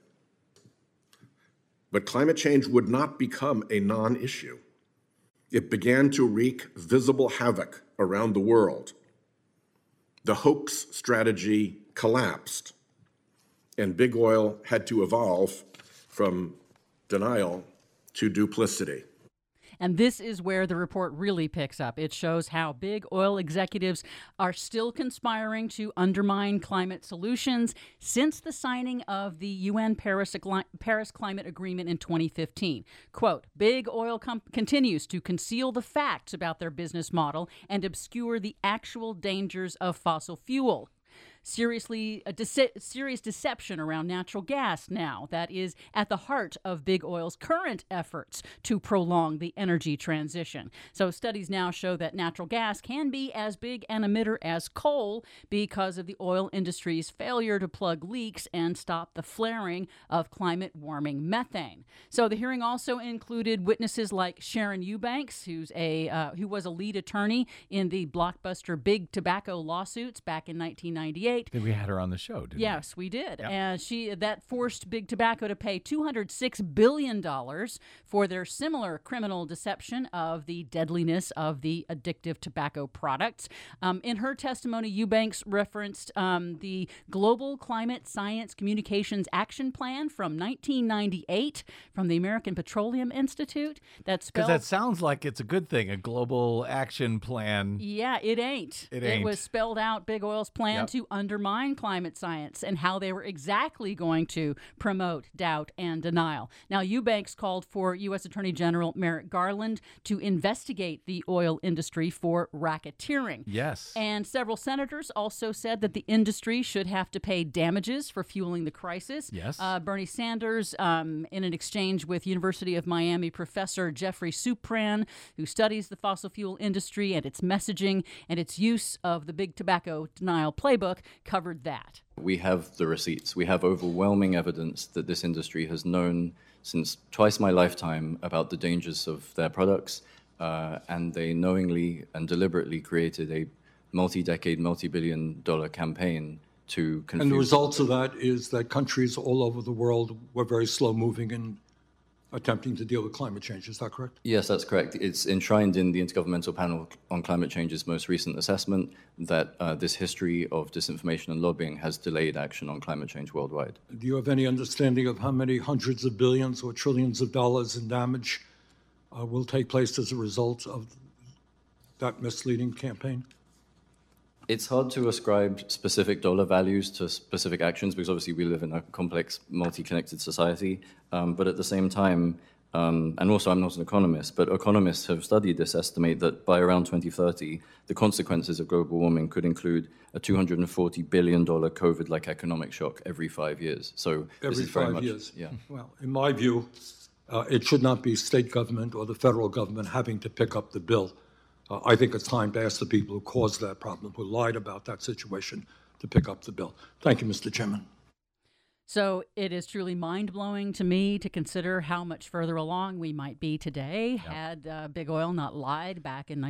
But climate change would not become a non-issue. It began to wreak visible havoc around the world. The hoax strategy collapsed, and big oil had to evolve from denial to duplicity. And this is where the report really picks up. It shows how big oil executives are still conspiring to undermine climate solutions since the signing of the UN Paris Climate Agreement in 2015. Quote, big oil continues to conceal the facts about their business model and obscure the actual dangers of fossil fuel. Serious deception around natural gas now that is at the heart of big oil's current efforts to prolong the energy transition. So studies now show that natural gas can be as big an emitter as coal because of the oil industry's failure to plug leaks and stop the flaring of climate warming methane. So the hearing also included witnesses like Sharon Eubanks, who was a lead attorney in the blockbuster Big Tobacco lawsuits back in 1998. We had her on the show, didn't we? Yes, we did. Yep. And that forced Big Tobacco to pay $206 billion for their similar criminal deception of the deadliness of the addictive tobacco products. In her testimony, Eubanks referenced the Global Climate Science Communications Action Plan from 1998 from the American Petroleum Institute. Because that sounds like it's a good thing, a global action plan. Yeah, it ain't. It was spelled out, Big Oil's plan to undermine climate science and how they were exactly going to promote doubt and denial. Now, Eubanks called for U.S. Attorney General Merrick Garland to investigate the oil industry for racketeering. Yes. And several senators also said that the industry should have to pay damages for fueling the crisis. Yes. Bernie Sanders, in an exchange with University of Miami professor Jeffrey Supran, who studies the fossil fuel industry and its messaging and its use of the Big Tobacco denial playbook, covered that. We have the receipts. We have overwhelming evidence that this industry has known since twice my lifetime about the dangers of their products, and they knowingly and deliberately created a multi-decade, multi-billion-dollar campaign to confuse. And the results of that is that countries all over the world were very slow-moving in attempting to deal with climate change. Is that correct? Yes, that's correct. It's enshrined in the Intergovernmental Panel on Climate Change's most recent assessment that this history of disinformation and lobbying has delayed action on climate change worldwide. Do you have any understanding of how many hundreds of billions or trillions of dollars in damage will take place as a result of that misleading campaign? It's hard to ascribe specific dollar values to specific actions because obviously we live in a complex, multi-connected society. But at the same time, And also, I'm not an economist, but economists have studied this, estimate that by around 2030, the consequences of global warming could include a $240 billion COVID-like economic shock every 5 years. So this Every is very 5 much, years. Yeah. Well, in my view, it should not be state government or the federal government having to pick up the bill. I think it's time to ask the people who caused that problem, who lied about that situation, to pick up the bill. Thank you, Mr. Chairman. So it is truly mind-blowing to me to consider how much further along we might be today had Big Oil not lied back in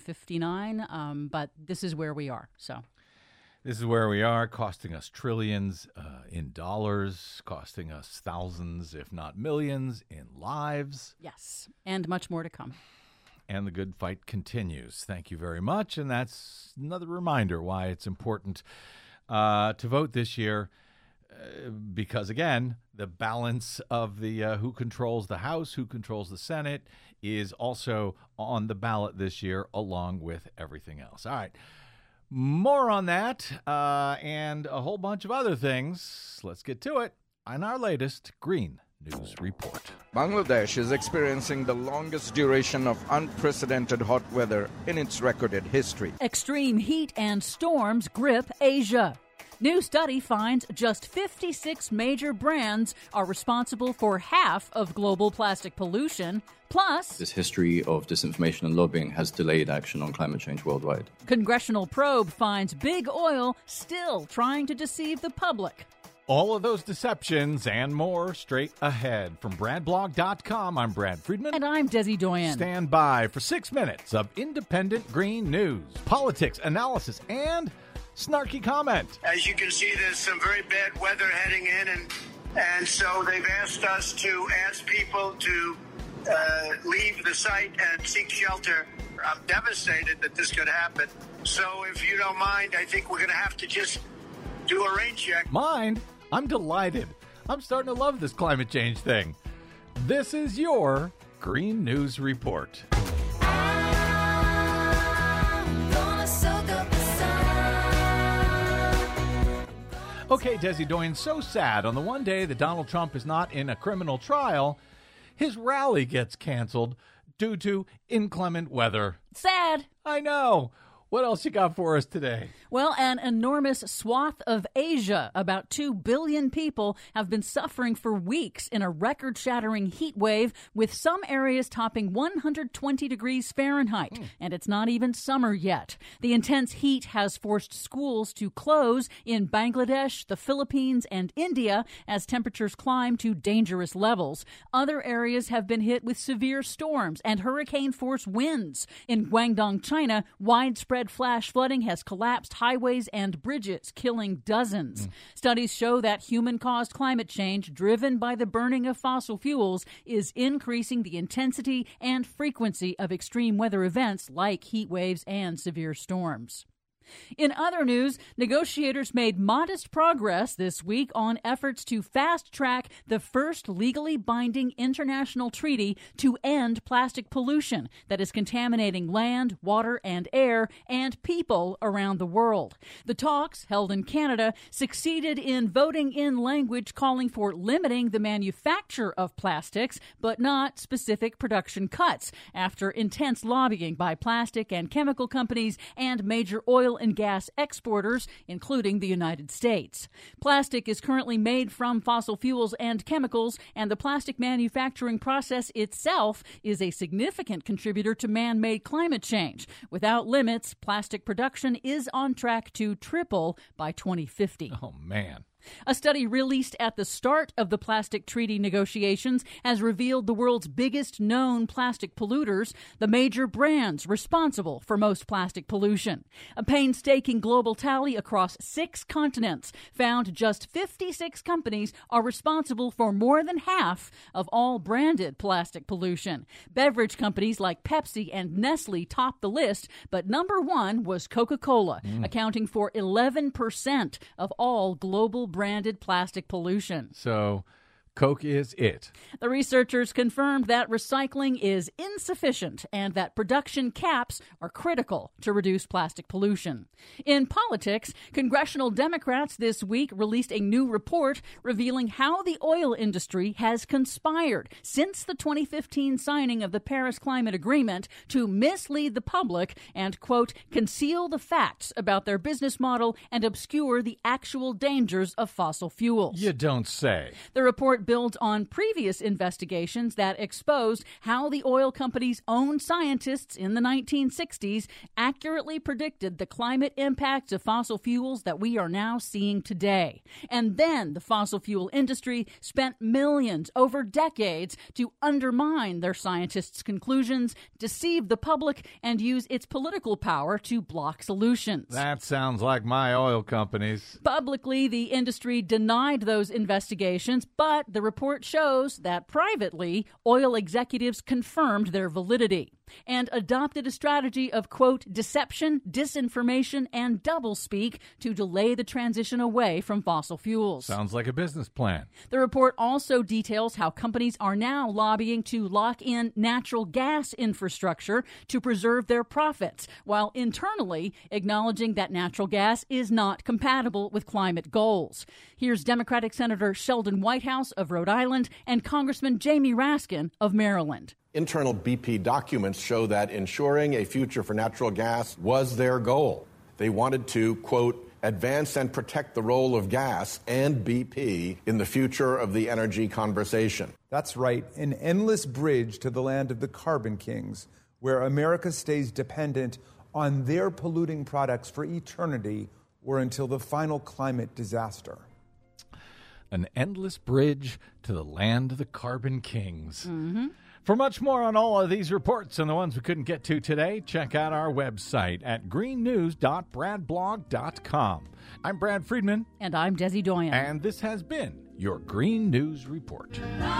1959. But this is where we are. So this is where we are, costing us trillions in dollars, costing us thousands, if not millions, in lives. Yes, and much more to come. And the good fight continues. Thank you very much. And that's another reminder why it's important to vote this year. Because, again, the balance of the who controls the House, who controls the Senate is also on the ballot this year, along with everything else. All right. More on that and a whole bunch of other things. Let's get to it on our latest Green News Report. Bangladesh is experiencing the longest duration of unprecedented hot weather in its recorded history. Extreme heat and storms grip Asia. New study finds just 56 major brands are responsible for half of global plastic pollution. Plus, this history of disinformation and lobbying has delayed action on climate change worldwide. Congressional probe finds Big Oil still trying to deceive the public. All of those deceptions and more straight ahead. From BradBlog.com, I'm Brad Friedman. And I'm Desi Doyen. Stand by for 6 minutes of independent green news, politics, analysis, and snarky comment. As you can see, there's some very bad weather heading in, and so they've asked us to ask people to leave the site and seek shelter. I'm devastated that this could happen. So if you don't mind, I think we're going to have to just do a rain check. Mind? I'm delighted. I'm starting to love this climate change thing. This is your Green News Report. Okay, Desi Doyen, so sad. On the one day that Donald Trump is not in a criminal trial, his rally gets canceled due to inclement weather. Sad. I know. What else you got for us today? Well, an enormous swath of Asia, about 2 billion people, have been suffering for weeks in a record-shattering heat wave, with some areas topping 120 degrees Fahrenheit. And it's not even summer yet. The intense heat has forced schools to close in Bangladesh, the Philippines, and India as temperatures climb to dangerous levels. Other areas have been hit with severe storms and hurricane-force winds. In Guangdong, China, widespread flash flooding has collapsed highways and bridges, killing dozens. Studies show that human-caused climate change, driven by the burning of fossil fuels, is increasing the intensity and frequency of extreme weather events like heat waves and severe storms. In other news, negotiators made modest progress this week on efforts to fast-track the first legally binding international treaty to end plastic pollution that is contaminating land, water, and air, and people around the world. The talks, held in Canada, succeeded in voting in language calling for limiting the manufacture of plastics, but not specific production cuts, after intense lobbying by plastic and chemical companies and major oil and gas exporters, including the United States. Plastic is currently made from fossil fuels and chemicals, and the plastic manufacturing process itself is a significant contributor to man-made climate change. Without limits, plastic production is on track to triple by 2050. Oh, man. A study released at the start of the plastic treaty negotiations has revealed the world's biggest known plastic polluters, the major brands responsible for most plastic pollution. A painstaking global tally across 6 continents found just 56 companies are responsible for more than half of all branded plastic pollution. Beverage companies like Pepsi and Nestle topped the list, but number 1 was Coca-Cola, accounting for 11% of all global branded plastic pollution. So Coke is it. The researchers confirmed that recycling is insufficient and that production caps are critical to reduce plastic pollution. In politics, congressional Democrats this week released a new report revealing how the oil industry has conspired since the 2015 signing of the Paris Climate Agreement to mislead the public and, quote, conceal the facts about their business model and obscure the actual dangers of fossil fuels. You don't say. The report builds on previous investigations that exposed how the oil company's own scientists in the 1960s accurately predicted the climate impacts of fossil fuels that we are now seeing today. And then the fossil fuel industry spent millions over decades to undermine their scientists' conclusions, deceive the public, and use its political power to block solutions. That sounds like my oil companies. Publicly, the industry denied those investigations, but the report shows that privately, oil executives confirmed their validity and adopted a strategy of, quote, deception, disinformation, and doublespeak to delay the transition away from fossil fuels. Sounds like a business plan. The report also details how companies are now lobbying to lock in natural gas infrastructure to preserve their profits, while internally acknowledging that natural gas is not compatible with climate goals. Here's Democratic Senator Sheldon Whitehouse of Rhode Island and Congressman Jamie Raskin of Maryland. Internal BP documents show that ensuring a future for natural gas was their goal. They wanted to, quote, advance and protect the role of gas and BP in the future of the energy conversation. That's right, an endless bridge to the land of the carbon kings, where America stays dependent on their polluting products for eternity or until the final climate disaster. An endless bridge to the land of the carbon kings. Mm-hmm. For much more on all of these reports and the ones we couldn't get to today, check out our website at greennews.bradblog.com. I'm Brad Friedman. And I'm Desi Doyen. And this has been your Green News Report.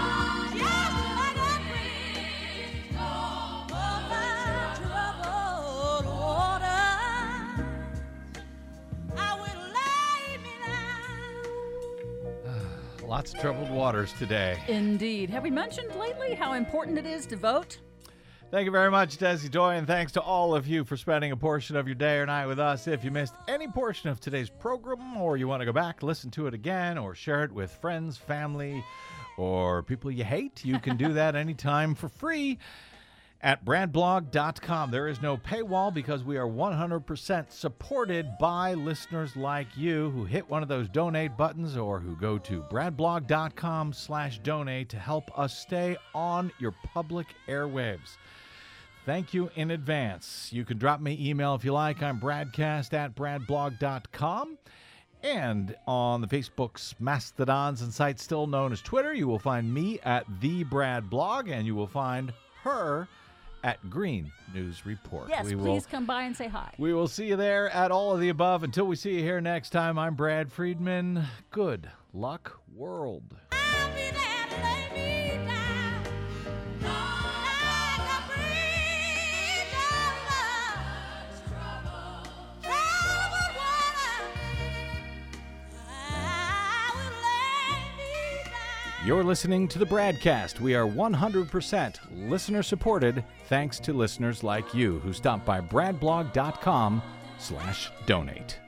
Lots of troubled waters today. Indeed. Have we mentioned lately how important it is to vote? Thank you very much, Desi Doyen. Thanks to all of you for spending a portion of your day or night with us. If you missed any portion of today's program, or you want to go back, listen to it again, or share it with friends, family, or people you hate, you can do that anytime for free at bradblog.com. There is no paywall because we are 100% supported by listeners like you who hit one of those donate buttons or who go to bradblog.com/donate to help us stay on your public airwaves. Thank you in advance. You can drop me email if you like. I'm bradcast@bradblog.com. And on the Facebook's mastodons and sites still known as Twitter, you will find me at @TheBradBlog, and you will find her at Green News Report. Yes, please come by and say hi. We will see you there at all of the above. Until we see you here next time, I'm Brad Friedman. Good luck, world. You're listening to the Bradcast. We are 100% listener-supported thanks to listeners like you who stop by bradblog.com/donate.